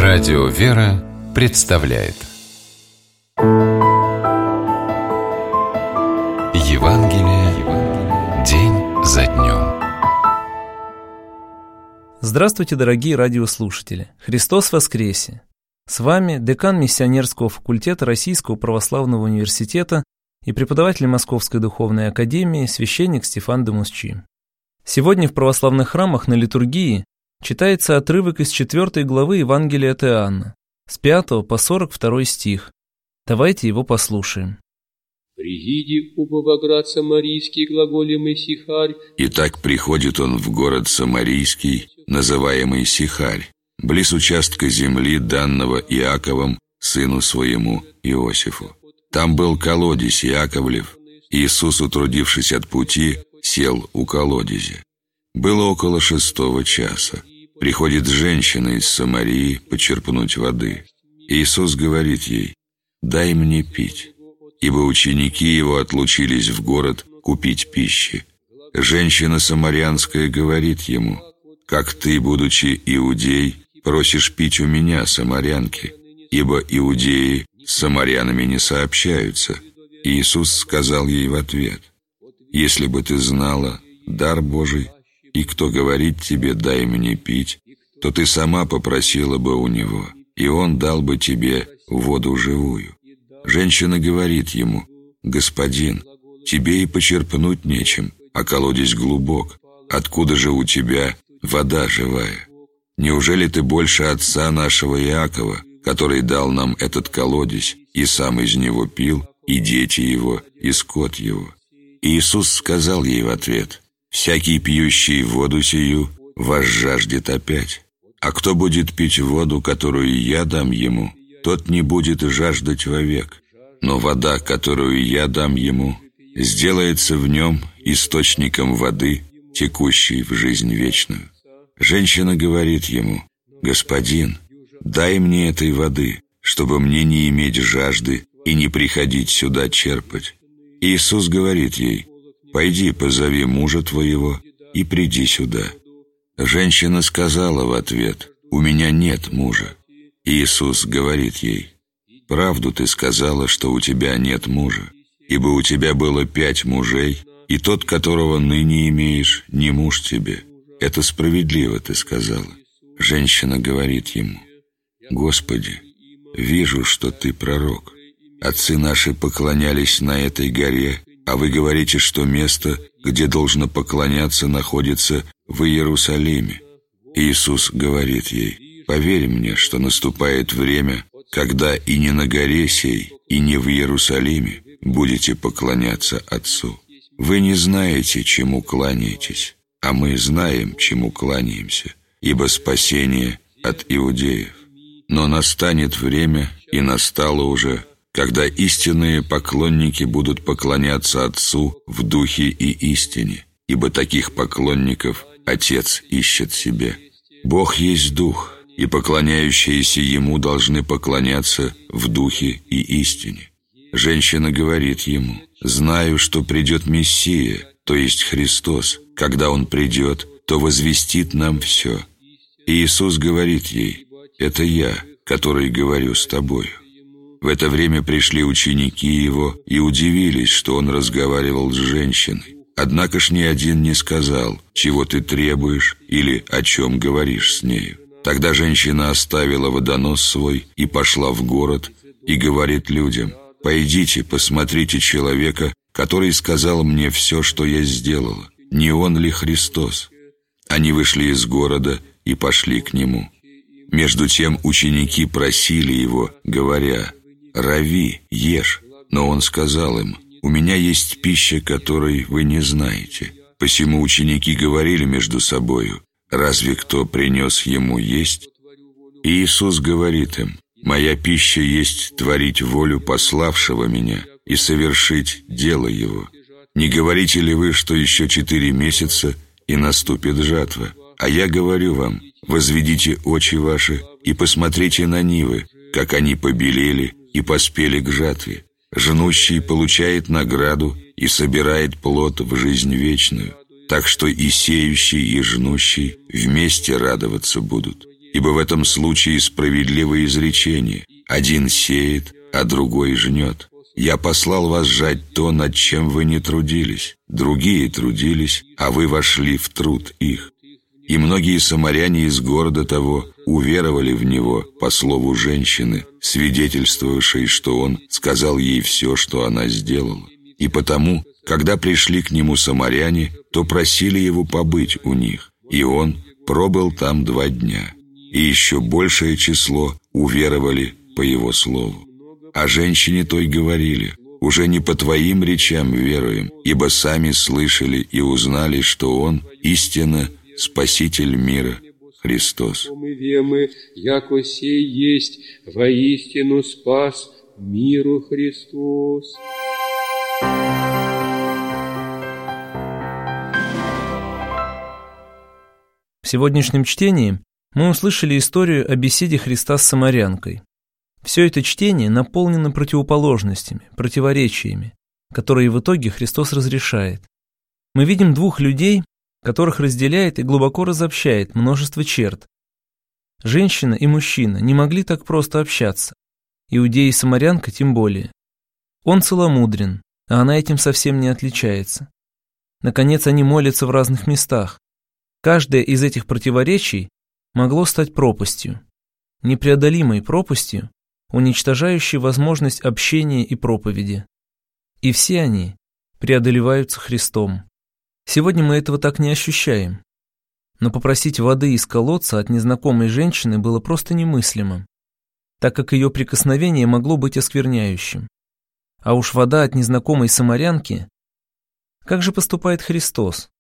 Радио «Вера» представляет Евангелие день за днем. Здравствуйте, дорогие радиослушатели! Христос воскресе! С вами декан Миссионерского факультета Российского православного университета и преподаватель Московской духовной академии священник Стефан Демусчи. Сегодня в православных храмах на литургии читается отрывок из 4 главы Евангелия от Иоанна, с 5 по 42 стих. Давайте его послушаем. «Прииди, убо град Самарийский, глаголемый Сихарь». Итак, приходит он в город Самарийский, называемый Сихарь, близ участка земли, данного Иаковом, сыну своему Иосифу. Там был колодезь Иаковлев. Иисус, утрудившись от пути, сел у колодезя. Было около 6 часа. Приходит женщина из Самарии почерпнуть воды. Иисус говорит ей: «Дай мне пить», ибо ученики его отлучились в город купить пищи. Женщина самарянская говорит ему: «Как ты, будучи иудей, просишь пить у меня, самарянки, ибо иудеи с самарянами не сообщаются». Иисус сказал ей в ответ: «Если бы ты знала дар Божий, и кто говорит тебе: дай мне пить, то ты сама попросила бы у него, и он дал бы тебе воду живую». Женщина говорит ему: «Господин, тебе и почерпнуть нечем, а колодезь глубок. Откуда же у тебя вода живая? Неужели ты больше отца нашего Иакова, который дал нам этот колодезь, и сам из него пил, и дети его, и скот его?» Иисус сказал ей в ответ: «Всякий, пьющий воду сию, возжаждет опять. А кто будет пить воду, которую я дам ему, тот не будет жаждать вовек. Но вода, которую я дам ему, сделается в нем источником воды, текущей в жизнь вечную». Женщина говорит ему: «Господин, дай мне этой воды, чтобы мне не иметь жажды и не приходить сюда черпать». Иисус говорит ей: «Пойди, позови мужа твоего и приди сюда». Женщина сказала в ответ: «У меня нет мужа». Иисус говорит ей: «Правду ты сказала, что у тебя нет мужа, ибо у тебя было 5 мужей, и тот, которого ныне имеешь, не муж тебе. Это справедливо ты сказала». Женщина говорит ему: «Господи, вижу, что ты пророк. Отцы наши поклонялись на этой горе, а вы говорите, что место, где должно поклоняться, находится в Иерусалиме». Иисус говорит ей: «Поверь мне, что наступает время, когда и не на горе сей, и не в Иерусалиме будете поклоняться Отцу. Вы не знаете, чему кланяетесь, а мы знаем, чему кланяемся, ибо спасение от иудеев. Но настанет время, и настало уже, когда истинные поклонники будут поклоняться Отцу в духе и истине, ибо таких поклонников Отец ищет себе. Бог есть Дух, и поклоняющиеся Ему должны поклоняться в духе и истине». Женщина говорит ему: «Знаю, что придет Мессия, то есть Христос. Когда Он придет, то возвестит нам все». И Иисус говорит ей: «Это я, который говорю с тобою». В это время пришли ученики Его и удивились, что Он разговаривал с женщиной. Однако ж ни один не сказал: «Чего ты требуешь?» или «О чем говоришь с нею?». Тогда женщина оставила водонос свой и пошла в город, и говорит людям: «Пойдите, посмотрите человека, который сказал мне все, что я сделала. Не он ли Христос?» Они вышли из города и пошли к Нему. Между тем ученики просили Его, говоря: «Рави, ешь». Но Он сказал им: «У меня есть пища, которой вы не знаете». Посему ученики говорили между собою: «Разве кто принес Ему есть?» И Иисус говорит им: «Моя пища есть творить волю пославшего Меня и совершить дело Его. Не говорите ли вы, что еще 4 месяца, и наступит жатва? А я говорю вам: возведите очи ваши и посмотрите на нивы, как они побелели и поспели к жатве. Жнущий получает награду и собирает плод в жизнь вечную. Так что и сеющий, и жнущий вместе радоваться будут. ибо в этом случае справедливое изречение: один сеет, а другой жнет. Я послал вас жать то, над чем вы не трудились. Другие трудились, а вы вошли в труд их. И многие самаряне из города того уверовали в него по слову женщины, свидетельствовавшей, что он сказал ей все, что она сделала. И потому, когда пришли к нему самаряне, то просили его побыть у них, и он пробыл там 2 дня. И еще большее число уверовали по его слову. А женщине той говорили: уже не по твоим речам веруем, ибо сами слышали и узнали, что он истинно Спаситель мира, Христос. Мы вемы, яко сей есть воистину спас миру Христос. В сегодняшнем чтении мы услышали историю о беседе Христа с самарянкой. Все это чтение наполнено противоположностями, противоречиями, которые в итоге Христос разрешает. Мы видим 2 людей, которых разделяет и глубоко разобщает множество черт. Женщина и мужчина не могли так просто общаться, иудей и самарянка тем более. Он целомудрен, а она этим совсем не отличается. Наконец, они молятся в разных местах. Каждое из этих противоречий могло стать пропастью, непреодолимой пропастью, уничтожающей возможность общения и проповеди. И все они преодолеваются Христом. Сегодня мы этого так не ощущаем. Но попросить воды из колодца от незнакомой женщины было просто немыслимо, так как ее прикосновение могло быть оскверняющим. А уж вода от незнакомой самарянки... Как же поступает Христос?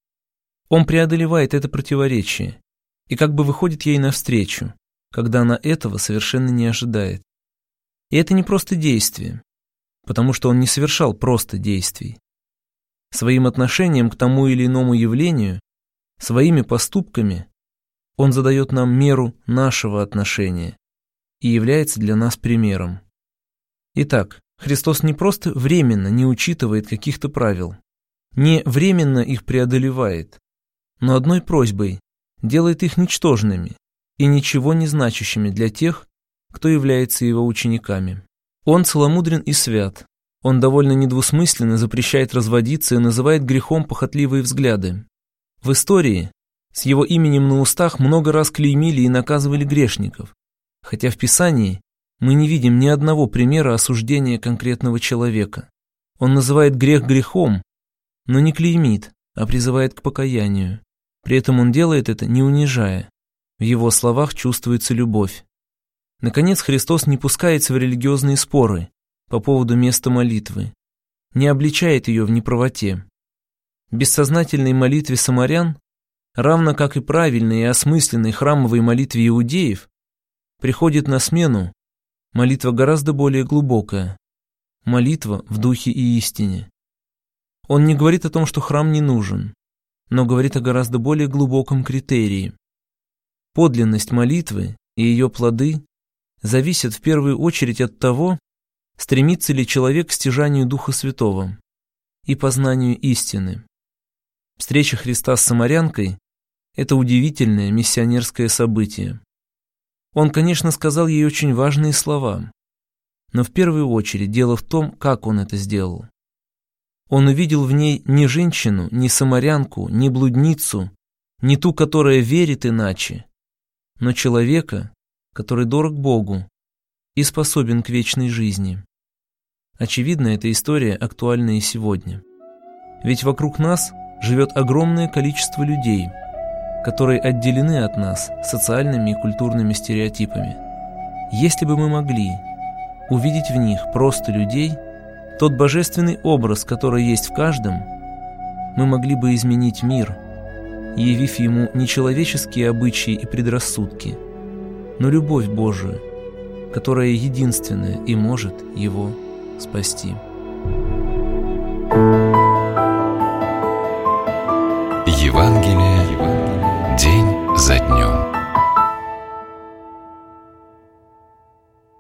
Он преодолевает это противоречие и как бы выходит ей навстречу, когда она этого совершенно не ожидает. И это не просто действие, потому что он не совершал просто действий. Своим отношением к тому или иному явлению, своими поступками он задает нам меру нашего отношения и является для нас примером. Итак, Христос не просто временно не учитывает каких-то правил, не временно их преодолевает, но одной просьбой делает их ничтожными и ничего не значащими для тех, кто является его учениками. Он целомудрен и свят. Он довольно недвусмысленно запрещает разводиться и называет грехом похотливые взгляды. В истории с его именем на устах много раз клеймили и наказывали грешников, хотя в Писании мы не видим ни одного примера осуждения конкретного человека. Он называет грех грехом, но не клеймит, а призывает к покаянию. При этом он делает это, не унижая. В его словах чувствуется любовь. Наконец, Христос не пускается в религиозные споры по поводу места молитвы, не обличает ее в неправоте. Бессознательной молитве самарян, равно как и правильной и осмысленной храмовой молитве иудеев, приходит на смену молитва гораздо более глубокая, молитва в духе и истине. Он не говорит о том, что храм не нужен, но говорит о гораздо более глубоком критерии. Подлинность молитвы и ее плоды зависят в первую очередь от того, стремится ли человек к стяжанию Духа Святого и познанию истины. Встреча Христа с самарянкой – это удивительное миссионерское событие. Он, конечно, сказал ей очень важные слова, но в первую очередь дело в том, как он это сделал. Он увидел в ней не женщину, не самарянку, не блудницу, не ту, которая верит иначе, но человека, который дорог Богу и способен к вечной жизни. Очевидно, эта история актуальна и сегодня. Ведь вокруг нас живет огромное количество людей, которые отделены от нас социальными и культурными стереотипами. Если бы мы могли увидеть в них просто людей, тот божественный образ, который есть в каждом, мы могли бы изменить мир, явив ему не человеческие обычаи и предрассудки, но любовь Божию, которая единственная и может его спасти.